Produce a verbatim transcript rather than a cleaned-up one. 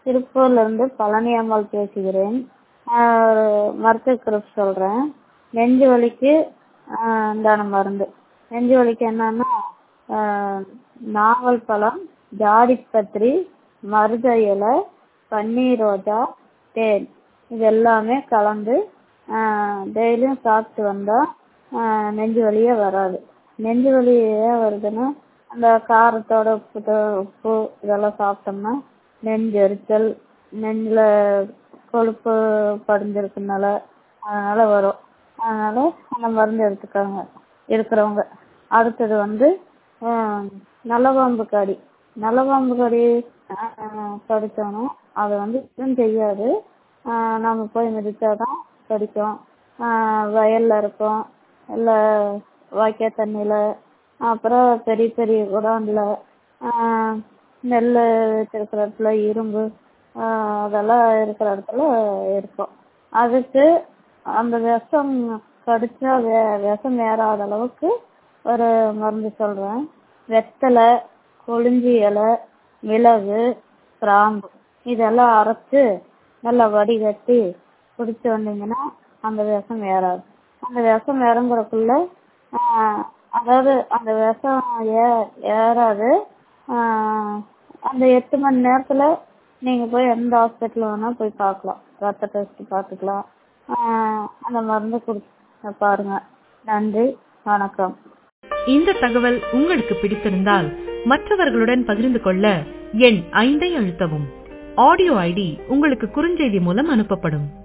திருப்பூர்ல இருந்து பழனி அம்மாள் பேசுகிறேன். ஆஹ் மருத்துவ குறிப்பு சொல்றேன். நெஞ்சு வலிக்கு ஆஹ் இந்தான மருந்து. நெஞ்சு வலிக்கு என்னன்னா ஆஹ் நாவல் பழம், ஜாதிப்பத்திரி, மருத இலை, பன்னீர் ரோஜா, தேன் இது எல்லாமே கலந்து டெய்லியும் சாப்பிட்டு வந்தா ஆஹ் நெஞ்சு வலியே வராது. நெஞ்சு வலி ஏன் வருதுன்னா அந்த காரத்தோட உப்பு உப்பு இதெல்லாம் சாப்பிட்டோம்னா நெஞ்சு எரிச்சல், நெஞ்சில் கொழுப்பு படிஞ்சிருக்குனால அதனால வரும். அதனால அந்த மருந்து எடுத்துக்காங்க இருக்கிறவங்க. அடுத்தது வந்து நலவாம்பு கடி. நலவாம்பு கடி கடிச்சோன்னா அது வந்து எதுவும் செய்யாது. நம்ம போய் மிதிச்சாதான் கடிக்கும். வயல்ல இருக்கும், இல்லை வாய்க்கால் தண்ணியில், அப்புறம் பெரிய பெரிய குடோன்ல, நெல் வச்சிருக்கிற இடத்துல, இரும்பு அதெல்லாம் இருக்கிற இடத்துல இருக்கும். அதுக்கு அந்த விஷம் கடிச்சா வே விஷம் ஏறாத அளவுக்கு ஒரு மருந்து சொல்கிறேன். வெத்தலை, கொழிஞ்சி இலை, மிளகு, கிராம்பு இதெல்லாம் அரைச்சு நல்லா வடிகட்டி குடிச்சு வந்தீங்கன்னா அந்த விஷம் ஏறாது. அந்த விஷம் இறங்குறதுக்குள்ள அதாவது அந்த விஷம் ஏ ஏறாது அந்த எட்டு மணி நேரத்தில் நீங்கள் போய் எந்த ஹாஸ்பிட்டல் வேணால் போய் பார்க்கலாம். ரத்த டெஸ்ட் பார்த்துக்கலாம். அந்த மருந்து குடி பாருங்க. நன்றி, வணக்கம். இந்த தகவல் உங்களுக்கு பிடித்திருந்தால் மற்றவர்களுடன் பகிர்ந்து கொள்ள எண் ஐந்தை அழுத்தவும். ஆடியோ ஐடி உங்களுக்கு குறுஞ்செய்தி மூலம் அனுப்பப்படும்.